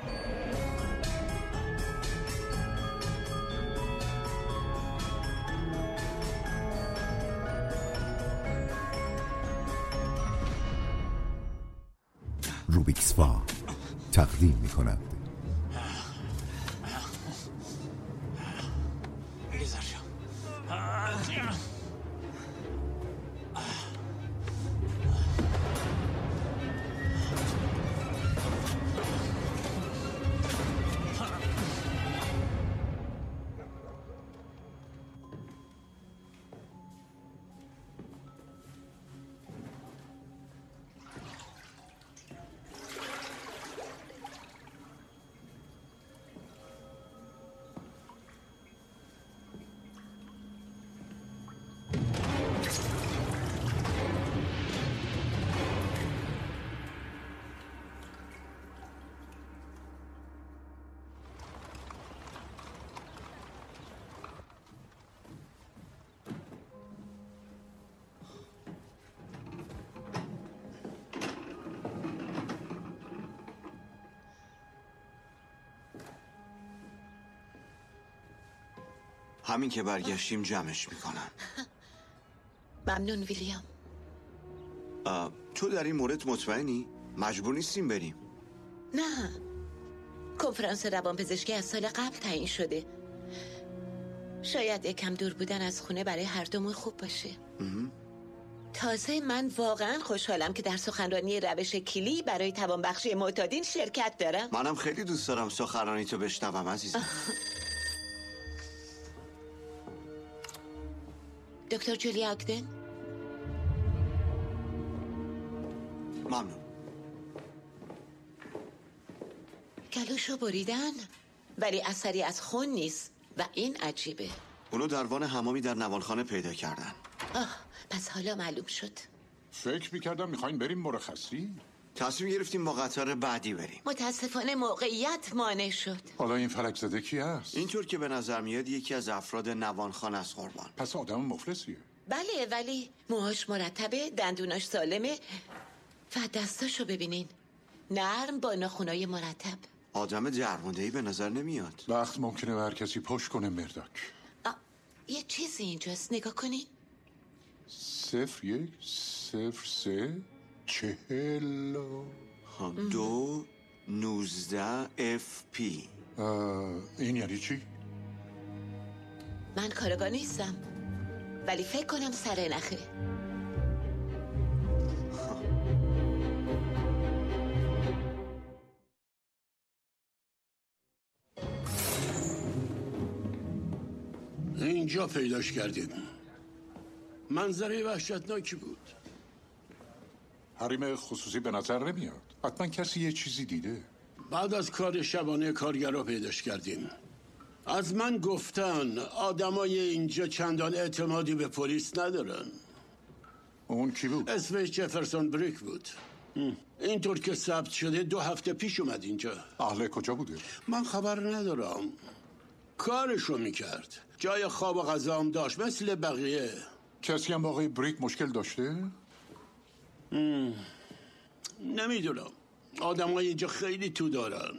روبیکس فا تقدیم می‌کند همین که برگشتیم جمعش میکنم. ممنون ویلیام. تو در این مورد مطمئنی؟ مجبور نیستیم بریم. نه، کنفرانس روانپزشکی از سال قبل تعیین شده. شاید یکم دور بودن از خونه برای هر دومون خوب باشه. تازه من واقعا خوشحالم که در سخنرانی روش کلی برای توانبخشی معتادین شرکت دارم. منم خیلی دوست دارم سخنرانی تو بشنوم عزیزم. دکتر جولی آگدن. ممنون. گلوشو بریدن ولی اثری از خون نیست و این عجیبه. اونو در وان حمامی در نوانخانه پیدا کردن. پس حالا معلوم شد. فکر میکردم میخواین بریم مرخصی؟ تصمیم گرفتیم با قطار بعدی بریم. متاسفانه موقعیت مانع شد. حالا این فلک زده کی هست؟ اینطور که به نظر میاد یکی از افراد نوانخانه است قربان. پس آدم مفلسیه. بله ولی موهاش مرتبه، دندوناش سالمه و دستاشو ببینین، نرم با ناخنای مرتب. آدم درمونده‌ای به نظر نمیاد. وقت ممکنه به هر کسی پشت کنه مرداک. یه چیزی اینجاست، نگاه کنین. 0103 2 19 FP. این یعنی چی؟ من کارگاه نیستم ولی فکر کنم سر نخه. اینجا پیداش کردیم. منظره وحشتناکی بود. حریم خصوصی به نظر نمیاد. حتما کسی یه چیزی دیده. بعد از کار شبانه کارگرها پیداش کردیم. از من گفتن آدمای اینجا چندان اعتمادی به پلیس ندارن. اون کی بود؟ اسمش جفرسون بریک بود. اینطور که ثبت شده 2 هفته پیش اومد اینجا. اهل کجا بوده؟ من خبر ندارم. کارشو میکرد. جای خواب و غذا هم داشت مثل بقیه. کسی هم با آقای بریک مشکل داشته؟ نمیدونم. آدمای اینجا خیلی تو دارن.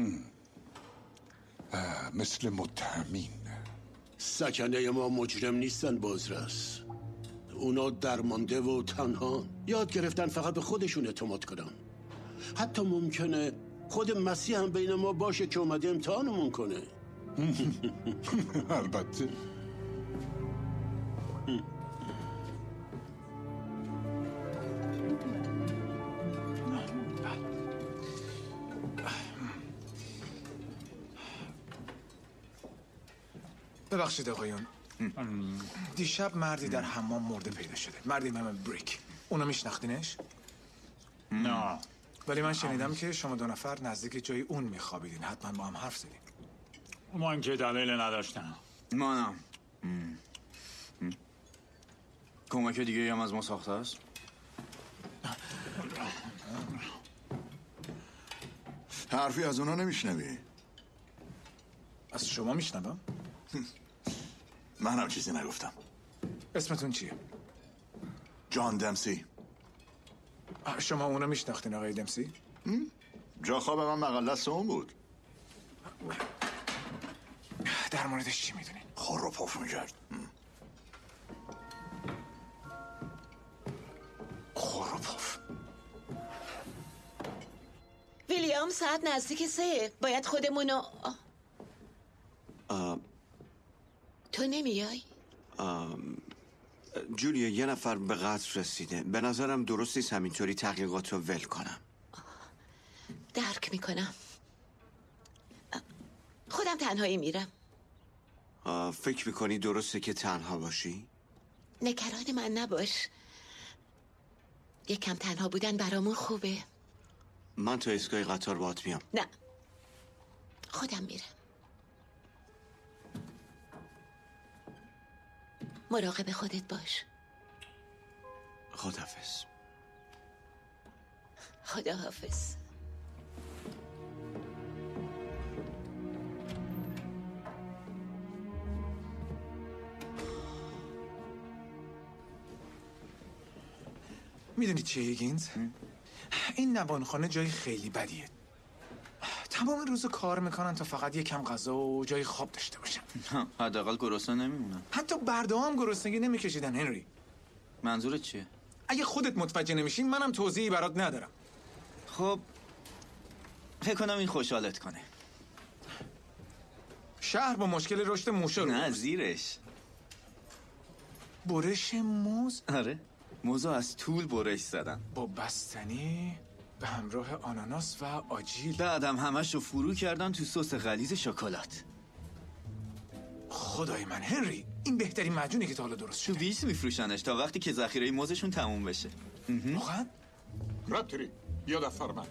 مثل متهمین. سکنه ما مجرم نیستن بازرس. اونا درمانده و تنها یاد گرفتن فقط به خودشون اعتماد کنن. حتی ممکنه خود مسیح هم بین ما باشه که اومده امتحانمون کنه. البته. ببخشید آقایون، دیشب مردی در حمام مرده پیدا شده. مردی به اسم بریک. اونو میشناختینش؟ نه. ولی من شنیدم که شما 2 نفر نزدیک جای اون میخوابیدین. حتما با هم حرف زدین. من که دلیل نداشتم. منم. کمک دیگه هم از ما ساخته است؟ حرفی از اونا نمیشنوی؟ از شما میشنوم؟ من هم چیزی نگفتم. اسمتون چیه؟ جان دمسی. شما اونو میشناختین آقای دمسی؟ جا خواب من مقاله سوم بود. در موردش چی میدونی؟ خور رو پف میکرد. خور و پف. ویلیام ساعت نزدیک 3. باید خودمونو تو نمیای؟ جولیا یه نفر به قتل رسیده. به نظرم درست نیست همینطوری تحقیقات رو ول کنم. درک میکنم. خودم تنهایی میرم. فکر میکنی درسته که تنها باشی؟ نگران من نباش. یکم تنها بودن برامون خوبه. من تا ایستگاه قطار باهات میام. نه، خودم میرم. مراقب خودت باش. خداحافظ. خداحافظ. میدونی چیه هیگینز؟ این نوانخانه جای خیلی بدیه. تمام روز کار میکنن تا فقط یکم غذا و جای خواب داشته باشن. حداقل گرسنه نمیمونن. حتی برده هم گرسنگی نمیکشیدن. هنری، منظورت چیه؟ اگه خودت متوجه نمیشی منم توضیحی برات ندارم. خب فکر کنم این خوشحالت کنه. شهر با مشکل رشد موشه رو نه زیرش. برش موز؟ آره، موزو از طول برش زدن با بستنی به همراه آناناس و آجیل. بعدم همش رو فرو کردن تو سس غلیظ شکلات. خدای من هنری، این بهترین معجونی که تا حالا درست تو شده. 20 میفروشنش تا وقتی که ذخیره موزشون تموم بشه. واقعا؟ رابطری یا دفتر من.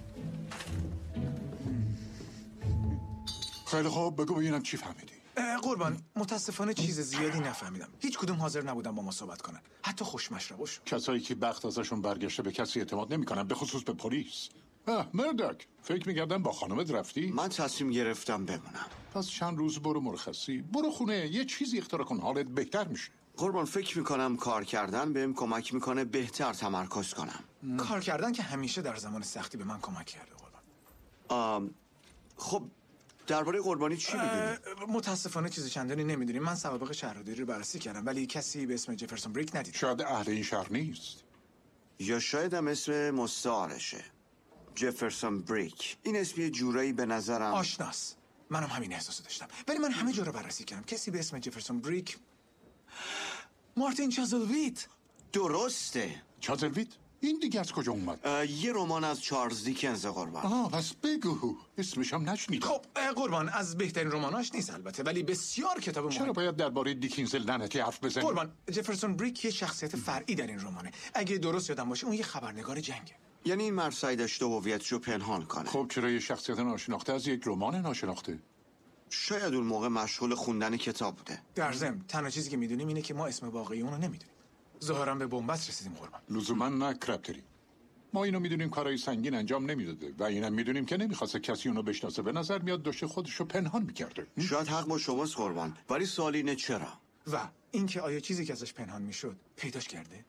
خیلی خوب، بگو ببینم چی فهمیدی. قربان، متاسفانه چیز زیادی نفهمیدم. هیچ کدوم حاضر نبودن با ما صحبت کنن، حتی خوشمشرباش. کسایی که بخت ازشون برگشته به کسی اعتماد نمیکنن، به خصوص به پلیس. مردک، فکر می‌کردم با خانمت رفتی؟ من تصمیم گرفتم بمونم. پس چند روز برو مرخصی، برو خونه، یه چیزی اختراع کن، حالت بهتر میشه. قربان، فکر میکنم کار کردن بهم کمک میکنه بهتر تمرکز کنم. کار کردن که همیشه در زمان سختی به من کمک کرده قربان. خب درباره قربانی چی میدونی؟ متاسفانه چیز چندانی نمیدونیم. من سوابق شهرداری رو بررسی کردم ولی کسی به اسم جفرسون بریک ندیدم. شاید اهل این شهر نیست. یا شاید هم اسم مستعارشه. جفرسون بریک. این اسم یه جورایی به نظرم آشناس. منم همین احساسو داشتم ولی من همه جا رو بررسی کردم. کسی به اسم جفرسون بریک. مارتین چازلویت. درسته. چازلویت؟ این دیگه از کجا اومد؟ یه رمان از چارلز دیکنز قربان. پس بگو، اسمش هم نشنیدم. خب قربان، از بهترین رماناش نیست البته ولی بسیار کتاب مهم. چرا باید درباره دیکینز لعنتی حرف بزنی؟ قربان، جفرسون بریک یه شخصیت فرعی در این رمانه. اگه درست یادم باشه اون یه خبرنگار جنگه. یعنی این مرد سعی داشته هویتشو پنهان کنه. خب چرا یه شخصیت ناشناخته از یک رمان ناشناخته؟ شاید اون موقع مشغول خوندن کتاب بوده. در ضمن تنها چیزی که میدونیم اینه که ما اسم واقعی اون رو نمیدونیم. ظاهرا به بنبست رسیدیم قربان. لزوما نه کرپتری. ما اینو میدونیم کارهای سنگین انجام نمیداده و اینم میدونیم که نمیخواسته کسی اونو بشناسه. به نظر میاد داشته خودشو پنهان میکرده. شاید حق با شماست قربان، ولی سوال اینه چرا؟ و اینکه آیا چیزی که ازش پنهان میشد پیداش کرده؟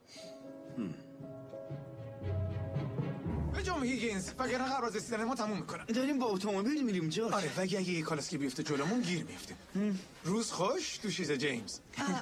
بجام هیگینز، وگرنه قبل از رسیدن ما تموم میکنم. داریم با اتومبیل میریم جاش. آره، و اگه یه کالسکی بیفته جلومون گیر میفتیم. روز خوش تو شیز جیمز.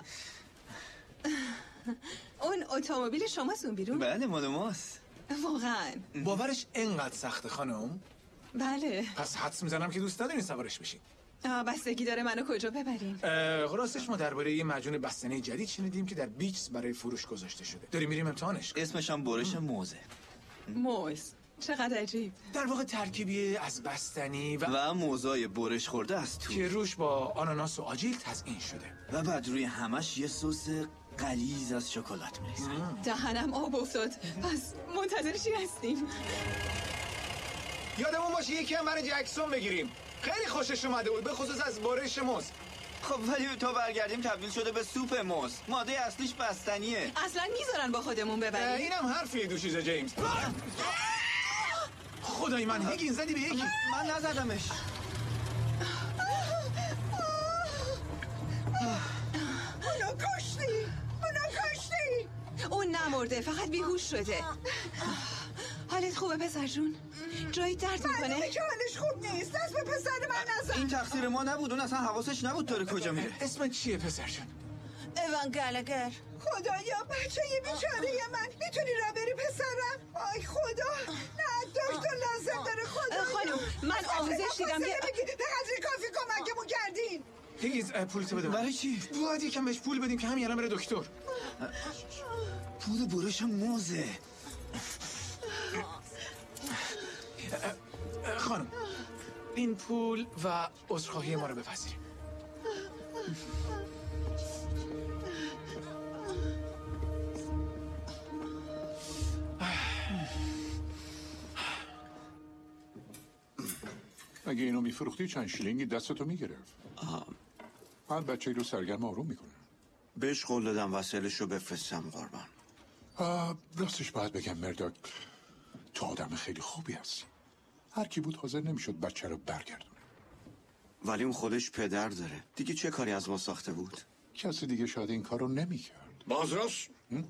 اون اتومبیل شماست اون بیرون؟ بله مال ماست. واقعا باورش انقدر سخته خانم؟ بله. پس حدس میزنم که دوست ندارین سوارش بشین. بستگی داره منو کجا ببرین. راستش ما درباره یه معجون بستنی جدید شنیدیم که در بیچز برای فروش گذاشته شده. داریم میریم امتحانش. اسمش هم برش موزه. موز، چقدر عجیب. در واقع ترکیبی از بستنی و موزای برش خورده از تو که روش با آناناس و آجیل تزیین شده و بعد روی همش یه سس غلیظ از شکلات میریزن. دهنم آب افتاد. پس منتظر چی هستیم؟ یادمون باشه یکی هم برای جکسون بگیریم. خیلی خوشش اومده بود، به خصوص از برش موز. خب ولی تا برگردیم تبدیل شده به سوپ موز. ماده اصلیش بستنیه. اصلا میذارن با خودمون ببریم. اینم حرفیه دوشیزه جیمز. خدای من، هیگینز زدی به یکی. من نزدمش. اونو کشتی. اون نمرده، فقط بیهوش شده. حالت حالت خوبه پسر جون؟ جایی درد میکنه؟ معلومه که حالش خوب نیست. دست به پسر من نزن. این تقصیر ما نبود. اون اصلا حواسش نبود داره کجا میره. اسم چیه پسر جون؟ ایوان گلگر. خدایا بچه یه بیچاره من. میتونی را بری پسرم؟ آی خدا. نه دکتر لازم داره. خدا خانم من آموزش دیدم که به قدری کافی کمکمون کردین. هیگیز پولتو بده. برای چی؟ باید یکم بهش پول بدیم که همین الان بره دکتر. پول برش موزه. خانم این پول و عذرخواهی ما رو بپذیریم. اگه اینو میفروختی چند شیلینگی دستتو میگرفت. هر بچه رو سرگرم آروم میکنه. بهش قول دادم وسایلش رو بفرستم قربان. راستش باید بگم مرداک تو آدم خیلی خوبی هستی. هر کی بود حاضر نمیشد بچه رو برگردونه. ولی اون خودش پدر داره. دیگه چه کاری از ما ساخته بود؟ کسی دیگه شاید این کارو نمیکرد. بازرس؟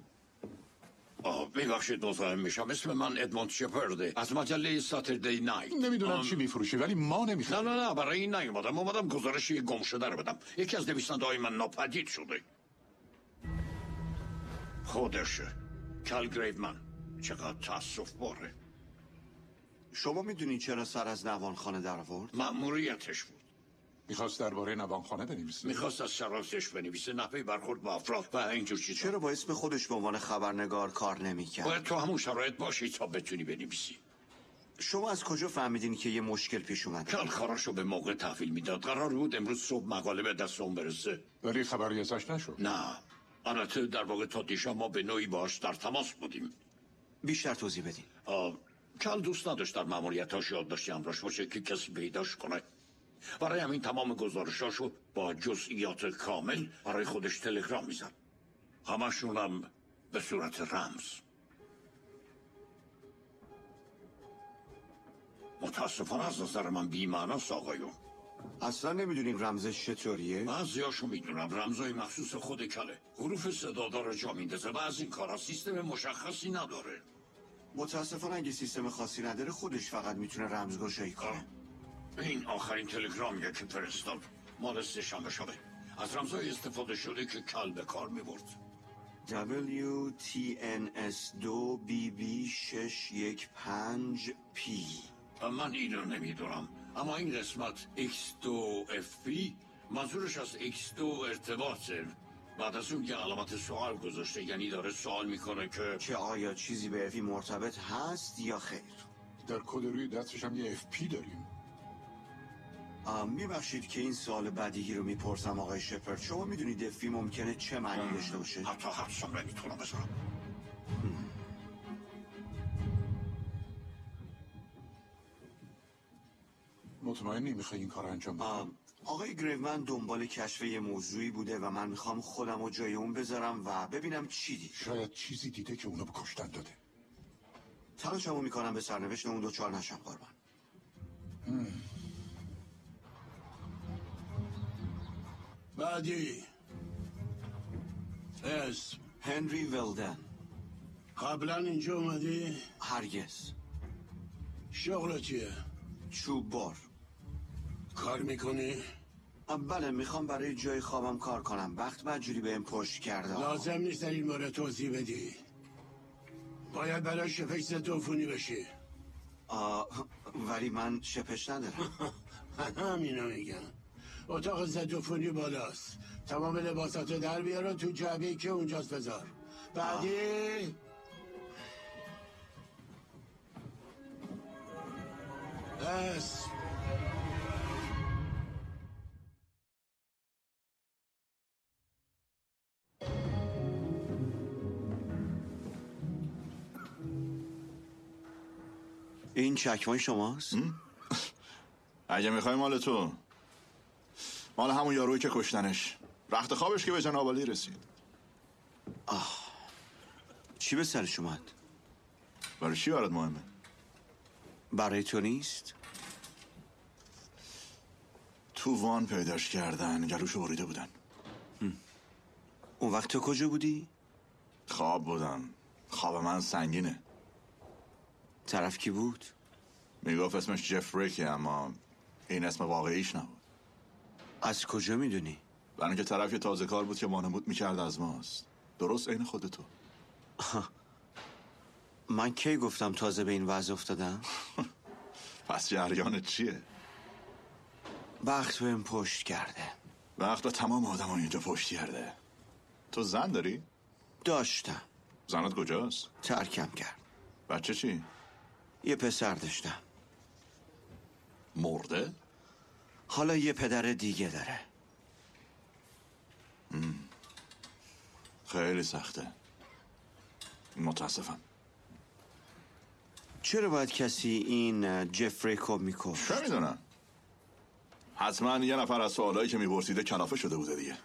ببخشید مزاحم میشم. اسم من ادموند شپرده از مجله ساتردی نایت. نمیدونم چی میفروشی ولی ما نمیخوایم. نه برای این اومدم گزارشی گم شده رو بدم. یکی از نویسنده های من ناپدید شده. خودشه کل گریومن. چقدر تاسف باره. شما میدونین چرا سر از نوانخانه در آورد؟ مأموریتش بود. میخواست درباره نوانخانه بنویسه. میخواست از شرایطش بنویسه، نحوه برخورد با افراد و اینجور چیزا. چرا با اسم خودش به عنوان خبرنگار کار نمیکرد؟ باید تو همون شرایط باشی تا بتونی بنویسی. شما از کجا فهمیدین که یه مشکل پیش اومده؟ کل کاراشو به موقع تحویل میداد. قرار بود امروز صبح مقاله به دست اون برسه. ولی خبری ازش نشد. نه البته در واقع تا دیشب ما به نوعی باش در تماس بودیم. بیشتر توضیح بدین. کل دوست نداشت در ماموریتاش یادداشتی همراهش باشه که کسی پیداش کنه. برای همین تمام گزارشاشو با جزئیات کامل برای خودش تلگرام میزد. همشونم به صورت رمز. متاسفانه از نظر من بی‌معناست آقایون. اصلا نمیدونین رمزش چطوریه؟ بعضیاشو میدونم. رمزای مخصوص خود کله. حروف صدادار جا میندازه و از این کارا سیستم مشخصی نداره. متاسفانه اگه سیستم خاصی نداره خودش فقط میتونه رمزگشایی کنه. این آخرین تلگرامیه که فرستاد مال سه‌شنبه شبه. از رمزای استفاده شده که کل به کار میبرد. WTNS2BB615P. من اینو نمیدونم، اما این قسمت X2FP منظورش از X2 ارتباطه. بعد از اون که علامت سوال گذاشته، یعنی داره سوال میکنه که آیا چیزی به FP مرتبط هست یا خیر؟ در کد روی دستش هم یه FP داریم. میبخشید که این سوال بدیهی رو میپرسم آقای شپرد. شما میدونید FP ممکنه چه معنی داشته باشه؟ حتی حدسم نمیتونم بزنم. مطمئنی میخوای این کار انجام بدی؟ آقای گریومن دنبال کشف یه موضوعی بوده و من میخوام خودم رو جای اون بذارم و ببینم چی دید. شاید چیزی دیده که اونو به کشتن داده. تلاشمو میکنم به سرنوشت اون دوچار نشم قربان. بعدی اسم هنری ولدن. قبلا اینجا اومدی؟ هرگز. شغل چیه؟ چوب بار. کار میکنی؟ بله میخوام برای جای خوابم کار کنم. وقت بدجوری بهم پشت کرده. لازم نیست در این مورد توضیح بدی. باید برای شپش ضدعفونی بشی. ولی من شپش ندارم. همینو میگم. اتاق ضدعفونی بالاست. تمام لباساتو در بیار و تو جعبه‌ای که اونجاست بذار. بعدی اسم این چکمای شماست؟ اگه میخوای مال تو. مال همون یارویی که کشتنش. رخت خوابش که به جناب عالی رسید. چی به سرش اومد؟ برای چی برات مهمه؟ برای تو نیست؟ تو وان پیداش کردن، گلوشو بریده بودن. اون وقت تو کجا بودی؟ خواب بودم. خواب من سنگینه. طرف کی بود؟ میگفت اسمش جفریکه، اما این اسم واقعیش نبود. از کجا میدونی؟ برای اینکه طرف یه تازه کار بود که وانمود میکرد از ماست. درست عین خودتو. من کی گفتم تازه به این وضع افتادم؟ پس جریانت چیه؟ وقت بهم پشت کرده. وقت به تمام آدم اینجا پشت کرده. تو زن داری؟ داشتم. زنت کجاست؟ ترکم کرد. بچه چی؟ یه پسر داشتم. مرده؟ حالا یه پدر دیگه داره. خیلی سخته. متاسفم. چرا باید کسی این جفریکو میکشت؟ چه میدونم؟ حتما یه نفر از سوالایی که میپرسیده کلافه شده بوده دیگه.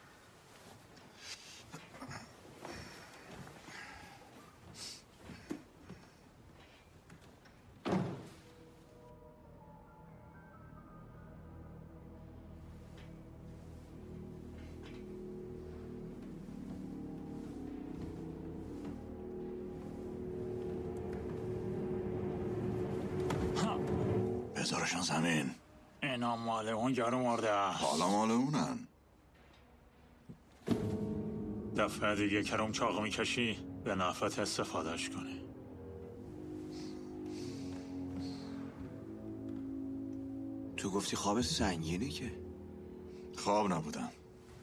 بذارشون زمین. اینا مال اون یارو مرده. حالا مال اونن. دفعه دیگه کرم چاق میکشی به نفعت استفادهش کنی. تو گفتی خواب سنگینه که؟ خواب نبودم.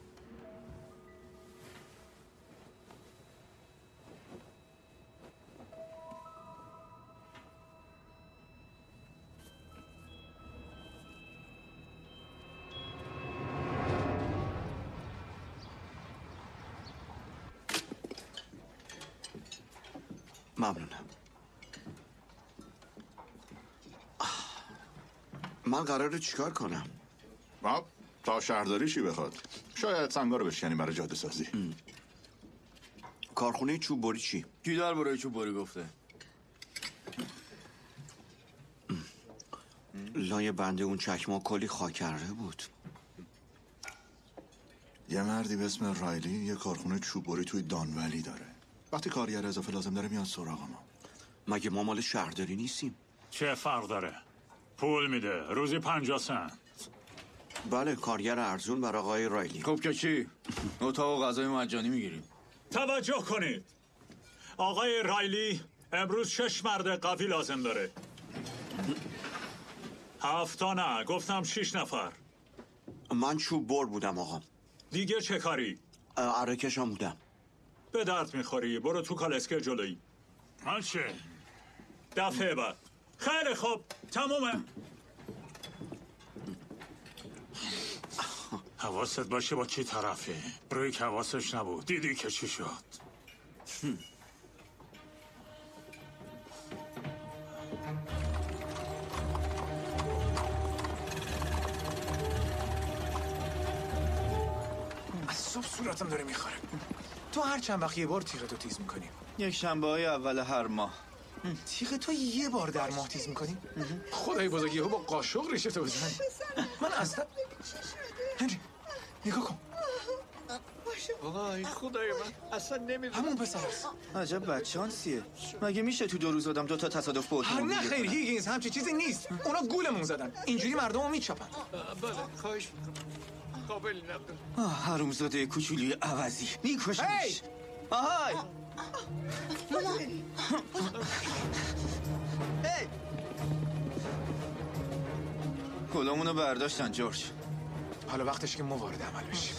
ممنونم. من قراره چیکار کنم؟ تا شهرداری چی بخواد. شاید سنگا رو بشکنیم برای جاده سازی. کارخونه چوب بری چی؟ کی درباره چوب بری گفته؟ لای بنده اون چکمه کلی خاکره بود. یه مردی به اسم رایلی یه کارخونه چوب بری توی دانولی داره. وقتی کارگر اضافه لازم داره میاد سراغ ما. مگه ما مال شهرداری نیستیم؟ چه فرق داره؟ پول میده روزی 50 سنت. بله، کارگر ارزون برای آقای رایلی. خب که چی؟ اتاق و غذای مجانی میگیریم. توجه کنید، آقای رایلی امروز 6 مرد قوی لازم داره. 7 نه، گفتم 6 نفر. من چوب بر بودم آقا. دیگه چه کاری؟ عرکشم بودم. به درد میخوری، برو تو کالسکه جلویی. چه؟ دفعه بعد. خیلی خوب، تمومه. حواست باشه با کی طرفه. روی که حواسش نبود، دیدی که چی شد. از صبح صورتم داره میخوره. تو هر چند وقت یه بار تیغتو تیز میکنی؟ یک شنبه های اول هر ماه. تیغ تو یه بار در ماه تیز میکنی؟ خدای بزرگ یهو با قاشق ریشتو بزنی. من اصلا هنری نگاه کن. وای خدای من اصلا نمیدونم. همون پسر است. عجب بچانسیه. مگه میشه تو 2 روز آدم 2 تا تصادف با اتومبیل؟ نه خیر هیگینز، همچی چیزی نیست. اونا گولمون زدن. اینجوری مردمو میچاپن. بله خواهش میکنم. قابلی ندارم. حرومزاده کوچولی عوضی میکشمش. آهای کلامونو برداشتن جورج. حالا وقتش که ما وارد عمل بشیم.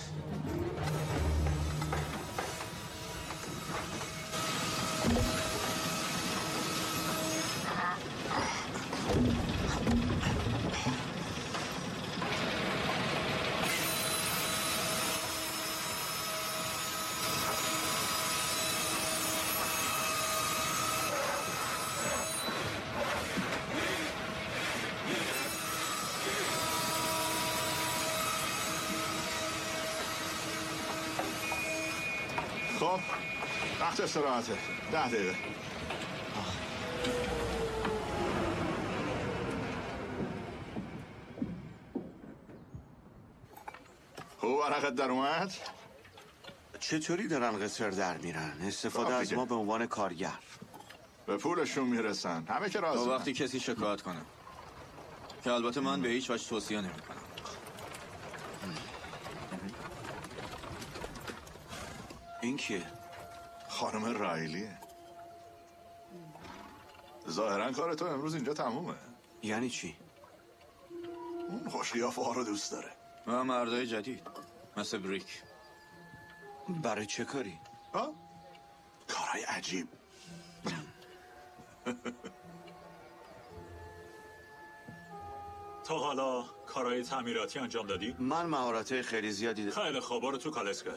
خب وقت استراحته. 10 دقیقه. خوب ورقت در اومد؟ چطوری دارن قصر در میرن؟ استفاده از ما به عنوان کارگر. به پولشون میرسن. همه که راضی. تا وقتی کسی شکایت کنه، که البته من به هیچ وجه توصیه نمی‌کنم. این کیه؟ خانم رایلیه. ظاهرا کار تو امروز اینجا تمومه. یعنی چی؟ اون خوش قیافه ها رو دوست داره. و مردای جدید مثل بریک. برای چه کاری؟ کارهای عجیب. تا حالا کارهای تعمیراتی انجام دادی؟ من مهارت‌های خیلی زیادی دارم. خیلی خوب، برو تو کالسکه.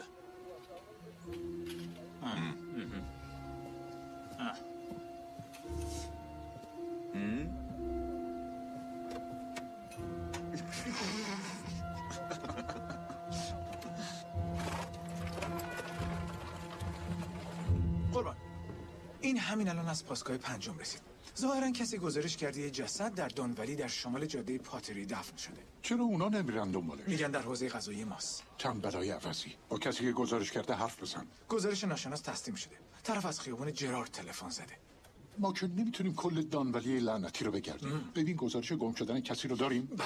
قربان، این همین الان از پاسگاه 5 رسید. ظاهرا کسی گزارش کرده یه جسد در دانولی در شمال جاده پاتری دفن شده. چرا اونا نمیرن دنبالش؟ میگن در حوزه قضایی ماست. چند بلای عوضی. با کسی که گزارش کرده حرف بزن. گزارش ناشناس تسلیم شده. طرف از خیابان جرارد تلفن زده. ما که نمیتونیم کل دانولی لعنتی رو بگردیم. ببین گزارش گم شدن کسی رو داریم؟ بله.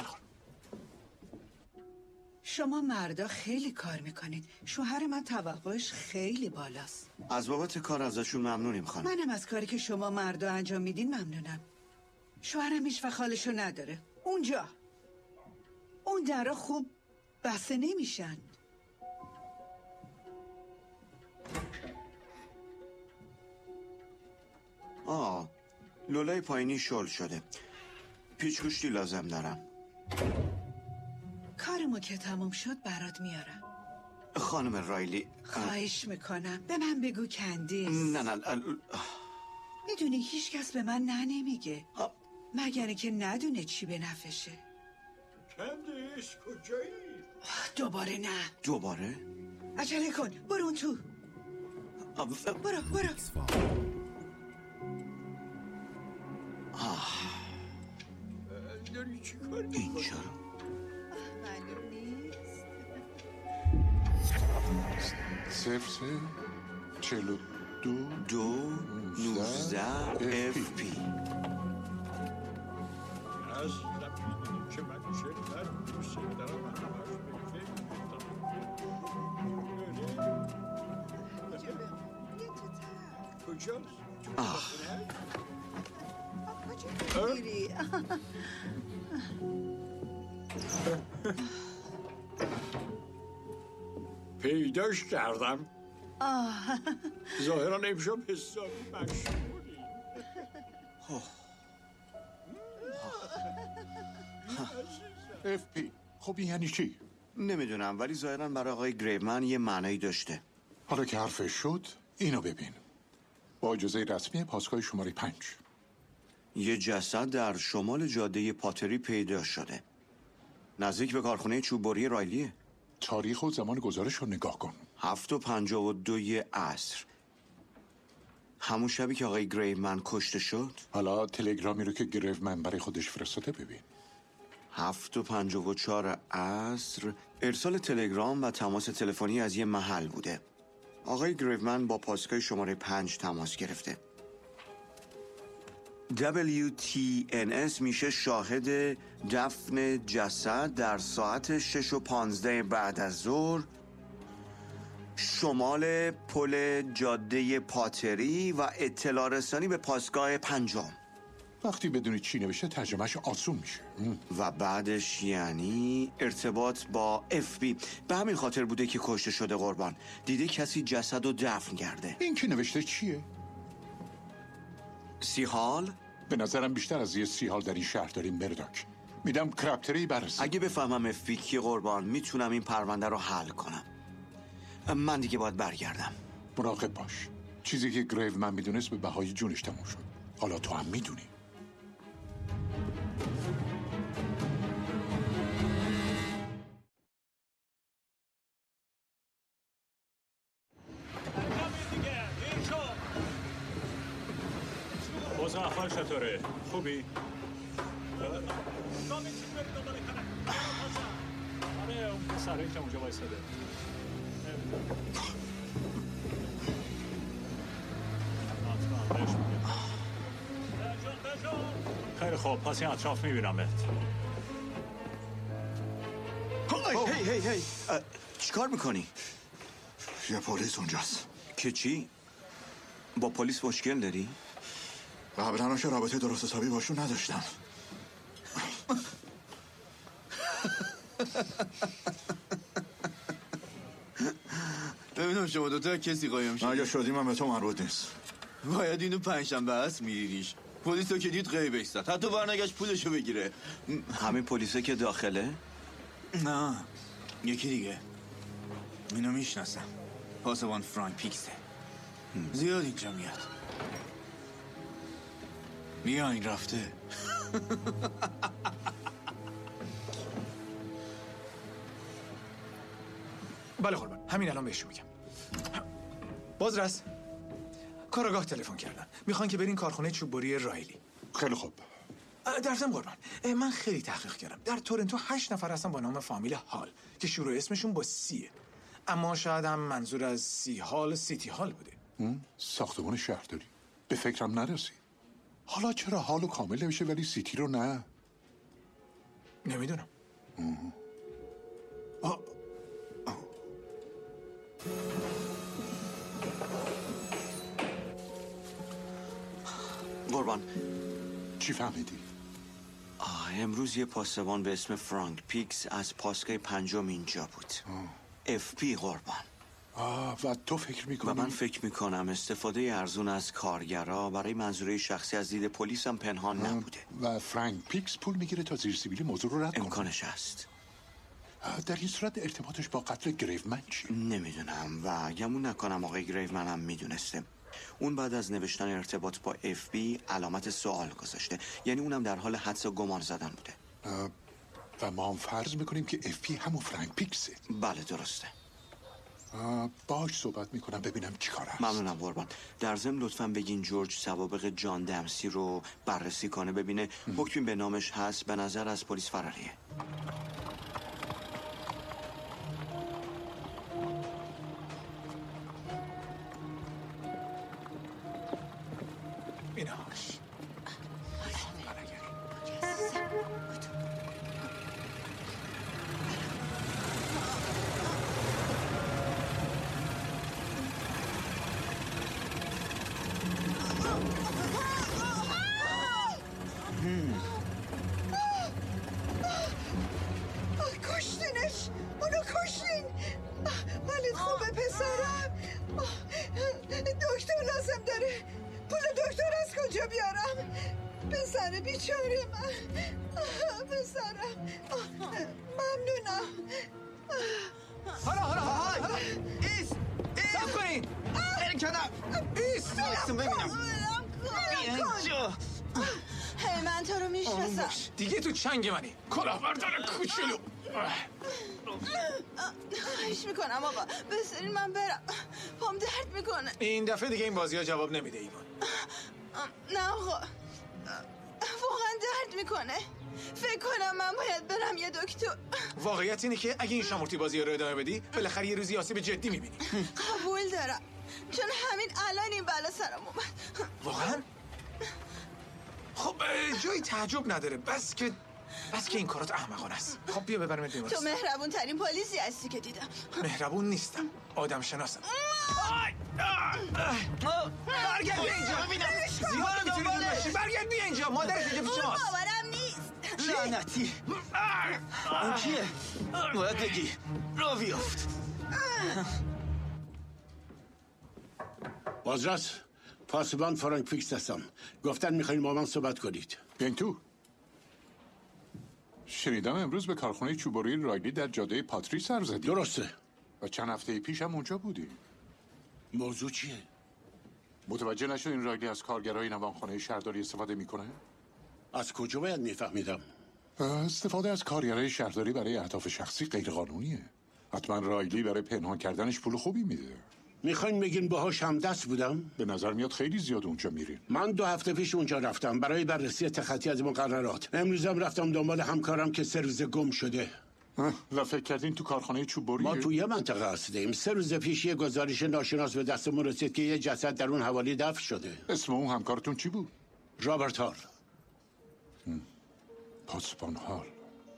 شما مردا خیلی کار میکنید. شوهر من توقعش خیلی بالاست. از بابت کار ازشون ممنونیم خانم. منم از کاری که شما مردا انجام میدین ممنونم. شوهرم هیچ وقت حالشو نداره. اونجا اون درا خوب بسته نمیشن. لولای پایینی شل شده. پیچ گوشتی لازم دارم. کارمو که تموم شد برات میارم. خانم رایلی، خواهش میکنم به من بگو کندیس. نه میدونی هیچ کس به من نه نمیگه مگر اینکه ندونه چی به نفشه. کندیس کجایی؟ دوباره نه. دوباره؟ عجله کن، برو اون تو. برو داری چی کار اینجا معلوم نیست. 02 19 اف پی. از زمینی که من شدر دوست دارم من همش پیداش کردم. ظاهرا امشب حسابی مشغولی. اف پی. خب این یعنی چی؟ نمیدونم، ولی ظاهرا برای آقای گریومن یه معنایی داشته. حالا که حرفش شد اینو ببین. با اجازه رسمی پاسگاه شماره 5 یه جسد در شمال جاده پاتری پیدا شده. نزدیک به کارخونه چوببری رایلیه. تاریخ و زمان گزارش رو نگاه کن. 7:52 عصر. همون شبی که آقای گریومن کشته شد. حالا تلگرامی رو که گریومن برای خودش فرستاده ببین. 7:54 عصر ارسال تلگرام و تماس تلفنی از یه محل بوده. آقای گریومن با پاسگاه شماره 5 تماس گرفته. WTNS میشه شاهد دفن جسد در ساعت 6:15 بعد از ظهر شمال پل جاده پاتری و اطلاع رسانی به پاسگاه 5. وقتی بدونی چی نوشته ترجمهش آسون میشه. و بعدش یعنی ارتباط با FB. به همین خاطر بوده که کشته شده. قربان دیده کسی جسد رو دفن کرده. این که نوشته چیه؟ سیحال؟ به نظرم بیشتر از یه سیحال در این شهر داریم مرداک. میدم کرپتری بررسی. اگه بفهمم FB کی قربان میتونم این پرونده رو حل کنم. من دیگه باید برگردم. مراقب باش. چیزی که گریومن میدونست به بهای جونش تموم شد. حالا تو هم میدونی. اوضاع احوال چطوره؟ خوبی؟ آره اون پسره که اونجا وایساده. خیلی خوب، پس این اطراف میبینمت. هی چیکار میکنی؟ یه پلیس اونجاست. که چی؟ با پلیس مشکل داری؟ قبلا که رابطه درست حسابی باشون نداشتم. ببینم شما دوتا کسی قایم شد. اگه شدی من به تو مربوط نیست. باید اینو پنجشنبه هست میریش. پلیس رو که دید غیبش زد، حتی برنگشت پولشو بگیره. همین پلیسه که داخله؟ نه، یکی دیگه. اینو میشناسم، پاسبان فرانک پیکسه. زیاد اینجا میاد. بیا این رفته. بله قربان، همین الان بهشون میگم. بازرس، کاراگاه تلفن کردن، میخوان که برین کارخونه چوببری رایلی. خیلی خوب. در ضمن قربان، من خیلی تحقیق کردم. در تورنتو 8 نفر هستن با نام فامیل هال که شروع اسمشون با سیه، اما شاید هم منظور از سی هال سیتی هال بوده. ساختمان شهرداری به فکرم نرسید. حالا چرا هالو کامل نمیشه ولی سیتی رو نه؟ نمیدونم. قربان، چی فهمیدی؟ امروز یه پاسبان به اسم فرانک پیکس از پاسگاه 5 اینجا بود. FP قربان. و تو فکر میکنی؟ و من فکر میکنم استفاده ارزون از کارگرا برای منظوره شخصی از دید پلیس هم پنهان نبوده. و فرانک پیکس پول میگیره تا زیرسیبیلی موضوع رو رد کنه. امکانش هست. در این صورت ارتباطش با قتل گریومن چی؟ نمیدونم و گمون نکنم آقای گریومن هم میدونسته. اون بعد از نوشتن ارتباط با FB علامت سوال گذاشته، یعنی اونم در حال حدس و گمان زدن بوده. و ما هم فرض میکنیم که FB همون فرانک پیکسه. بله درسته. باش صحبت میکنم ببینم چی کار هست. ممنونم قربان. در ضمن لطفاً بگین جورج سوابق جان دمسی رو بررسی کنه ببینه حکمی به نامش هست. به نظر از پلیس فراریه. ایناش کشتینش، اونو کشتین. حالت خوبه پسرم؟ دکتر لازم داره. پول دکتر از کجا بیارم؟ پسر بیچاره من، پسرم. ممنونم. حالا ایست سب کنین. برین کنار. ایست ببینم. بیا اینجا. هی من تو رو میشناسم. دیگه تو چنگ منی کلاهبردار کوچولو. خواهش میکنم آقا بذارین من برم، پام درد میکنه. این دفعه دیگه این بازی ها جواب نمیده ایوان. نه آقا واقعا درد میکنه. فکر کنم من باید برم یه دکتر. واقعیت اینه که اگه این شامورتی بازی رو ادامه بدی بالاخره یه روزی آسیب جدی میبینی. قبول دارم، چون همین الان این بلا سرم اومد. واقعا؟ خب جای تعجب نداره، بس که این کارات احمقانه است. خب بیا ببرم بیمارستان. تو مهربون ترین پلیسی هستی که دیدم. مهربون نیستم، آدم شناسم. برگرد بیا اینجا. زیاد میتونی دور باشی. برگرد بیا اینجا، مادرت اینجا پیش ماست. باورم نیست. لعنتی. اون کیه؟ باید بگی را بیافت. بازرس، پاسبان فرانک پیکس هستم. گفتن میخواین با من صحبت کنید. بیاین تو. شنیدم امروز به کارخانه چوببری رایلی در جاده پاتری سر زدی. درسته. و چند هفته پیش هم اونجا بودی. موضوع چیه؟ متوجه نشد این رایلی از کارگرای نوانخانه شهرداری استفاده میکنه؟ از کجا باید میفهمیدم؟ استفاده از کارگرای شهرداری برای اهداف شخصی غیر قانونیه. حتما رایلی برای پنهان کردنش پول خوبی میده. میخواین بگین باهاش همدست بودم؟ به نظر میاد خیلی زیاد اونجا میرین. من 2 هفته پیش اونجا رفتم برای بررسی تخطی از مقررات. امروزم رفتم دنبال همکارم که 3 روز گم شده. و فکر کردین تو کارخانه چوببری؟ ما تو یه منطقه هستیم. 3 روز پیش یه گزارش ناشناس به دستمون رسید که یه جسد در اون حوالی دفن شده. اسم اون همکارتون چی بود؟ رابرت هال. پاسبان هال.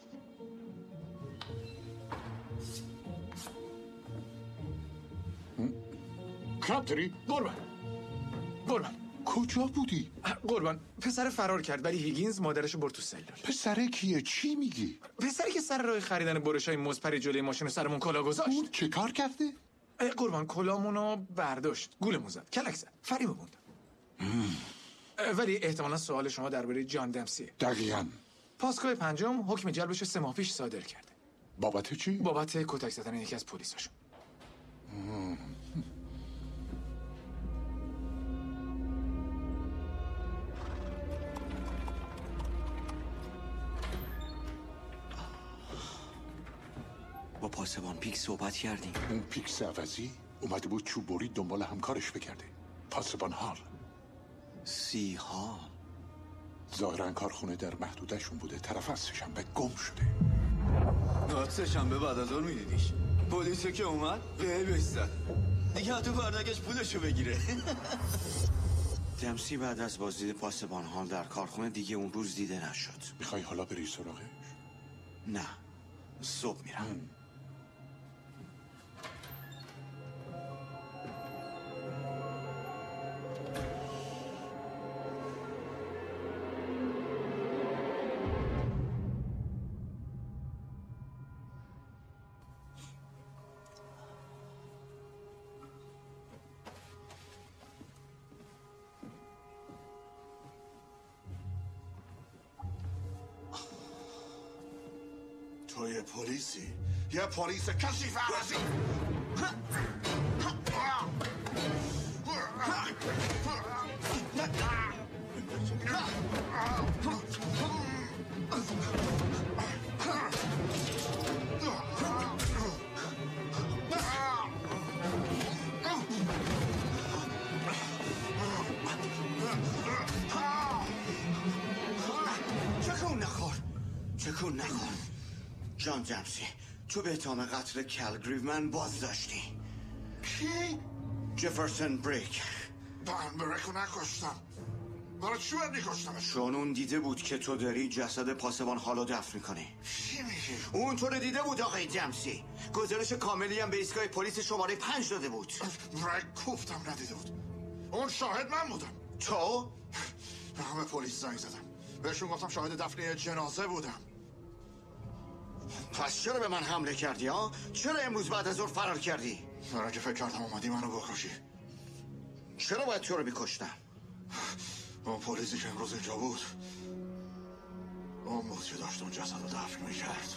کپتری؟ قربان کجا بودی؟ قربان پسر فرار کرد ولی هیگینز مادرش برد تو سلول. پسره کیه؟ چی میگی؟ پسری که سر راه خریدن برشای مزپری جلوی ماشین سرمون کلا گذاشت. اون چه کار کرده؟ قربان کلامونو برداشت، گولمون زد، کلک زد، فریب موند. ولی احتمالا سوال شما درباره جان دمسیه. دقیقاً. پاسگاه پنجم حکم جلبش 3 ماه پیش صادر کرده. بابت چی؟ بابت کتک زدن یکی از پلیساشون. با پاسبان پیک صحبت کردیم. اون پیکس عوضی اومده بود چوب برید دنبال همکارش بگرده. پاسبان هال. سی هال. ظاهرا کارخونه در محدودشون بوده. طرف از سه‌شنبه گم شده. سه‌شنبه بعد از اون میدیدیش. پلیسه که اومد قیبش زد. دیگه حتی برنگشت پولشو بگیره. دمسی بعد از بازدید پاسبان هال در کارخونه دیگه اون روز دیده نشد. میخوای حالا بری سراغش؟ نه، صبح میرم. تو یه پلیسی؟ یه پلیس کشیف عوضی؟ تکون نخور. جان دمسی، تو به اتهام قتل کل گریومن بازداشتی. کی؟ جفرسون بریک. من بریکو نکشتم. برای چی باید میکشتمش؟ چون اون دیده بود که تو داری جسد پاسبان هالو دفن میکنی. چی میگی؟ اون تو رو دیده بود آقای دمسی. گزارش کاملی هم به ایستگاه پلیس شماره 5 داده بود. بریک گفتم ندیده بود. اون شاهد من بودم. تو؟ به همه پلیس زنگ زدم. بهشون گفتم شاهد دفن جنازه بودم. پس چرا به من حمله کردی ها؟ چرا امروز بعد از ظهر فرار کردی؟ برای که فکر کردم اومدی منو بکشی. چرا باید تو رو میکشتم؟ اون پلیسی که امروز اینجا بود اون بود که داشت اون جسد رو دفن میکرد.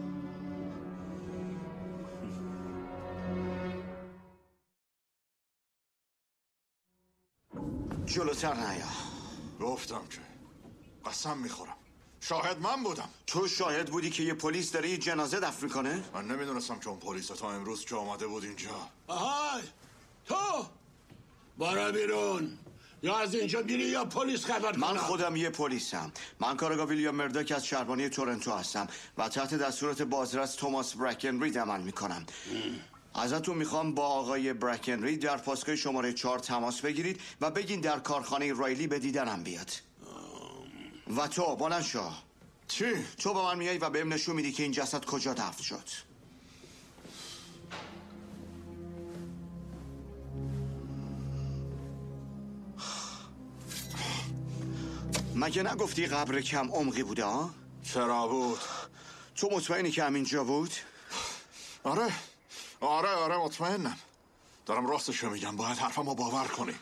جلوتر نیا. گفتم که قسم میخورم شاهد من بودم. تو شاهد بودی که یه پلیس داره یه جنازه دفن میکنه؟ من نمیدونستم که اون پلیس تا امروز که آمده بود اینجا. آهای تو برو بیرون، یا از اینجا میری یا پلیس خبر کنم. من خودم یه پلیسم. من کارگاه ویلیام مرداک از شهربانی تورنتو هستم و تحت دستورات بازرس توماس برکنرید عمل میکنم. ازتون میخوام با آقای برکنرید در پاسگاه شماره 4 تماس بگیرید و بگین در کارخانه رایلی به دیدنم بیاد. و تو بلند شو. چی؟ تو با من میای و بهم نشون میدی که این جسد کجا دفن شد. مگه نگفتی قبر کم عمقی بوده ها؟ چرا بود؟ تو مطمئنی که همینجا بود؟ آره مطمئنم. دارم راستشو میگم. باید حرفمو باور کنی.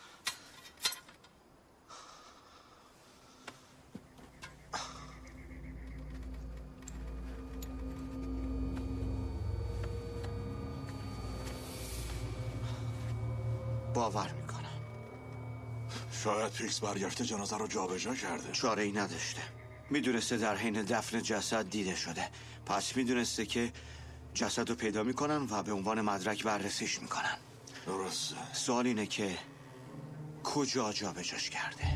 باور میکنم. شاید پیکس برگشته جنازه رو جابجا کرده. چاره ای نداشته. میدونسته در حین دفن جسد دیده شده. پس میدونسته که جسد رو پیدا میکنن و به عنوان مدرک بررسیش میکنن. درسته. سوال اینه که کجا جابجاش کرده؟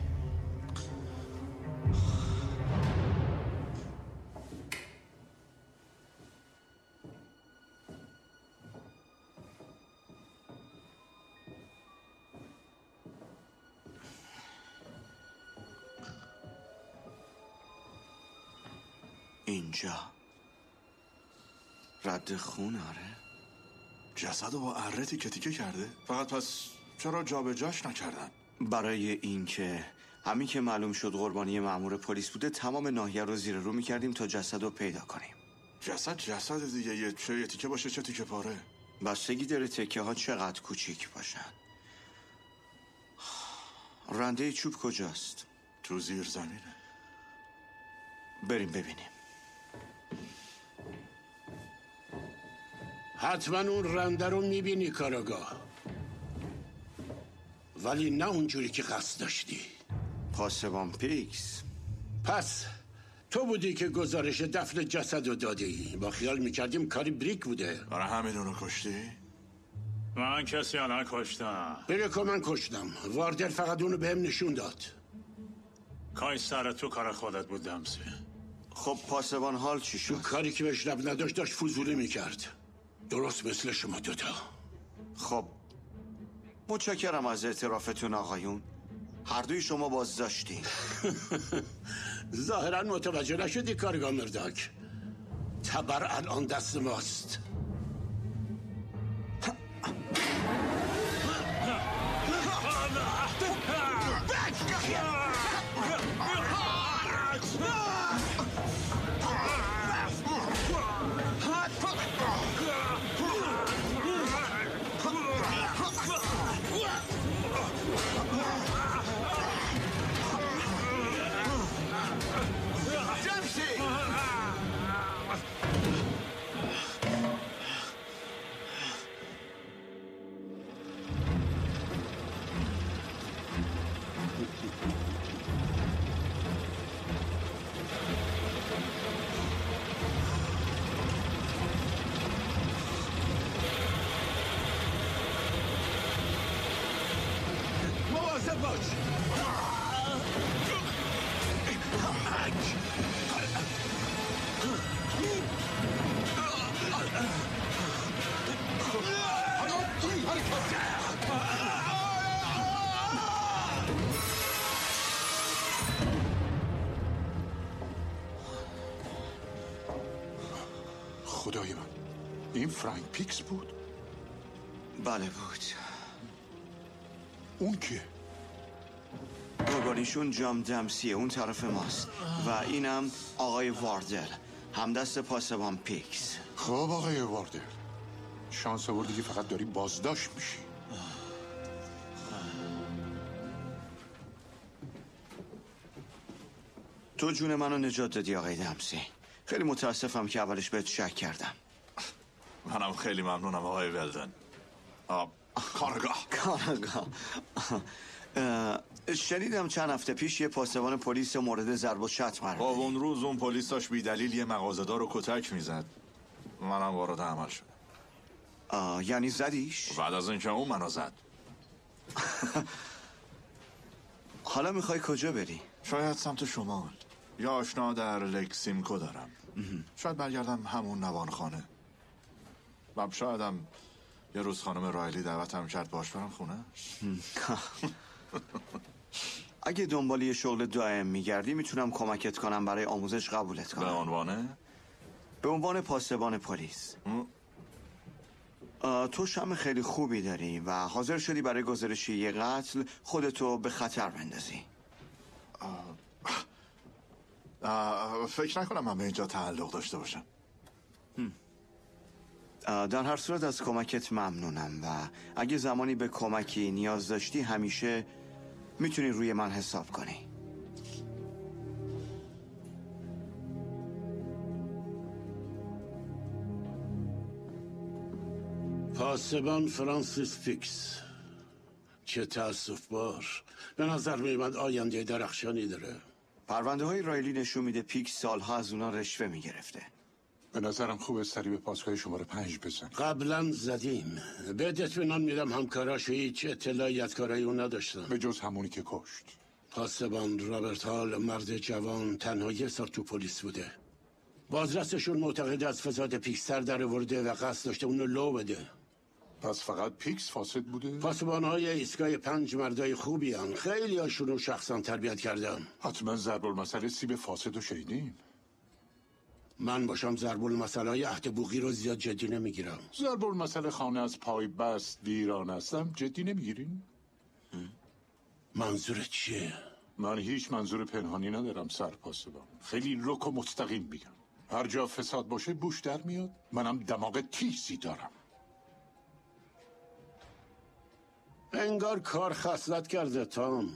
اینجا رد خون. آره جسدو با اره تیکه تیکه کرده. فقط پس چرا جابجاش نکردن؟ برای اینکه همین که معلوم شد قربانی مأمور پلیس بوده تمام ناحیه رو زیر رو میکردیم تا جسد رو پیدا کنیم. جسد دیگه، چه تیکه باشه چه تیکه پاره. بستگی داره تکه ها چقدر کوچیک باشن. رنده چوب کجاست؟ تو زیر زمینه. بریم ببینیم. حتما اون رنده رو میبینی کاراگاه، ولی نه اونجوری که قصد داشتی. پاسبان پیکس، پس تو بودی که گزارش دفن جسد رو دادی. با خیال میکردیم کاری بریک بوده. برای همین اونو کشتی؟ من کسی ها نکشتم. بگه که من کشتم. واردر فقط اونو بهم نشون داد. کاش سر تو کار خودت بود دمسی. خب پاسبان حال چی شد؟ کاری که بهش رب نداشت داشت فضولی میکرد، درست مثل شما دوتا. خب متشکرم از اعترافتون آقایون. هر دوی شما بازداشتین. ظاهرا متوجه نشدی کارگاه مرداک. تبر الان دست ماست. خدای من، این فرانک پیکس بود؟ بله بود. اون که قربانیشون جام دمسیه، اون طرف ماست. و اینم آقای واردر، همدست پاسبان پیکس. خب آقای واردر، شانس آوردی که فقط داری بازداشت میشی. تو جون منو نجات دادی آقای دمسی. خیلی متاسفم که اولش بهت شک کردم. منم خیلی ممنونم آقای ولدن. کارگاه. شنیدم چند هفته پیش یه پاسبان پلیس مورد ضرب و شتم قرار دادی. اون روز اون پلیس داشت بی دلیل یه مغازه‌دار رو کتک میزد. منم وارد عمل شدم. یعنی زدیش؟ بعد از اینکه اون منو زد. حالا میخوای کجا بری؟ شاید سمت شمال. یا آشنا در لکسیمکو دارم. شاید برگردم همون نوانخانه. و شایدم یه روز خانم رایلی دعوتم کرد باش برم خونه. اگه دنبال یه شغل دائم میگردی میتونم کمکت کنم برای آموزش قبولت کنم. به عنوانه؟ به عنوان پاسبان پلیس. تو شم خیلی خوبی داری و حاضر شدی برای گزارش یه قتل خودتو به خطر بندازی. فکر نکنم من به اینجا تعلق داشته باشم. در هر صورت از کمکت ممنونم و اگه زمانی به کمکی نیاز داشتی همیشه میتونی روی من حساب کنی. پاسبان فرانسیس پیکس، چه تأسف بار. به نظر می‌آمد آینده درخشانی داره. پرونده های رایلی نشون میده پیکس سالها از اونا رشوه میگرفته. به نظرم خوبه سری به پاسگاه شماره 5 بزن. قبلا زدیم. بهت اطمینان میدم همکاراش هیچ اطلاعی از کارهای اون نداشتن به جز همونی که کشت. پاسبان رابرت هال، مرد جوان، تنها 1 سال تو پلیس بوده. بازرسشون معتقد از فساد پیکس سر در آورده و قصد داشته اونو لو بده. پس فقط پیکس فاسد بوده؟ پاسبان‌های ایستگاه 5 مردای خوبی هن. خیلی هاشونو شخصا تربیت کردم. حتما ضرب المثل سیب فاسد رو شنیدین. من باشم ضرب المثل عهد بوقی رو زیاد جدی نمیگیرم. ضرب المثل خانه از پای بست ویران هستم جدی نمیگیرین؟ منظورت چیه؟ من هیچ منظور پنهانی ندارم سرپاسبان. خیلی رک و مستقیم میگم. هر جا فساد باشه بوش در میاد. منم دماغ تیزی دارم. انگار کار خصلت کرده تام.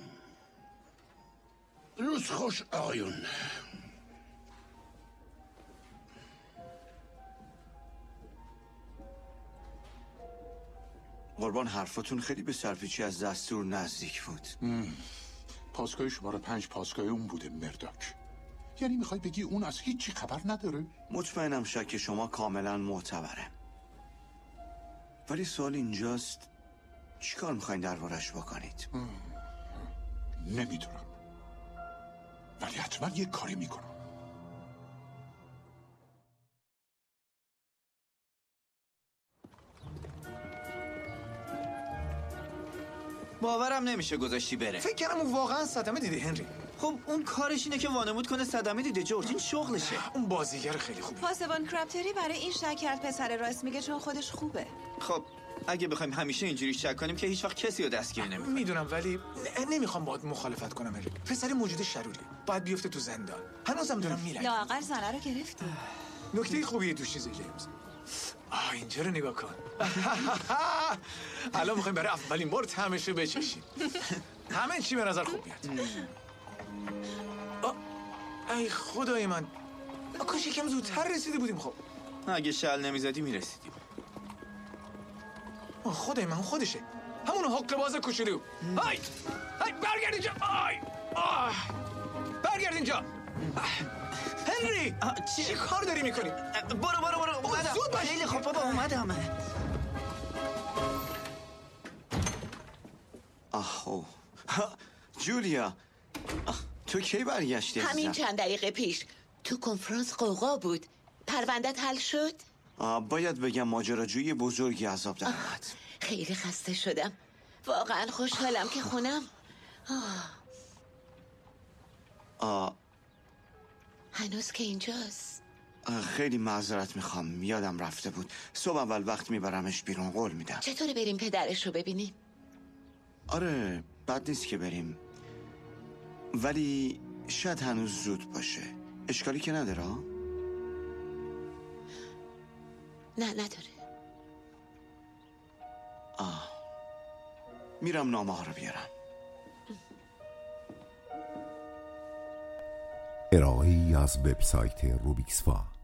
روز خوش آقایون. قربان حرفتون خیلی به سرپیچی از دستور نزدیک بود. پاسگاه شماره 5 پاسگاه اون بوده مرداک. یعنی میخوای بگی اون از هیچی خبر نداره؟ مطمئنم شک شما کاملا معتبره. ولی سوال اینجاست چی کار میخواین دربارش بکنید؟ نمیدونم، ولی حتما یه کاری میکنم. باورم نمیشه گذاشتی بره. فکر کردم اون واقعا صدمه دیده هنری. خب اون کارش اینه که وانمود کنه صدمه دیده جورج. این شغلشه. اون بازیگر خیلی خوبه. پاسبان کرابتری برای این شک کرد پسر راست میگه چون خودش خوبه. خب اگه بخوایم همیشه اینجوری شک کنیم که هیچ وقت کسی رو دستگیر نمی‌کنیم. میدونم ولی نمیخوام باهات مخالفت کنم هنری. پسر موجود شروری باید بیفته تو زندان. هنوزم دارم میرم. لااقل زنه رو گرفتی. نکته خوبیه توش چیزه جیمز. اینجا رو نگاه کن. الان میخوایم برای اولین بار طعمشو بچشیم. همه چی به نظر خوب میاد. ای خدای من، کاش یکم زودتر رسیده بودیم. خب اگه شل نمیزدی میرسیدیم. خدای من خودشه، همون حق باز کوچولو. های برگرد اینجا. برگرد اینجا. هنری چی کار داری میکنی؟ برو اومدم. زود باش. خیلی خب بابا اومدم. جولیا تو کی برگشتی؟ همین چند دقیقه پیش. تو کنفرانس قوقا بود. پروندت حل شد؟ باید بگم ماجراجویی بزرگی عذاب در اومد. خیلی خسته شدم. واقعا خوشحالم که خونم. هنوز که اینجاست. خیلی معذرت میخوام، یادم رفته بود. صبح اول وقت میبرمش بیرون، قول میدم. چطور بریم پدرش رو ببینیم؟ آره بد نیست که بریم، ولی شاید هنوز زود باشه. اشکالی که نداره؟ نه نداره. میرم نامه ها رو بیارم. ارائه‌ای از وبسایت روبیکسفا.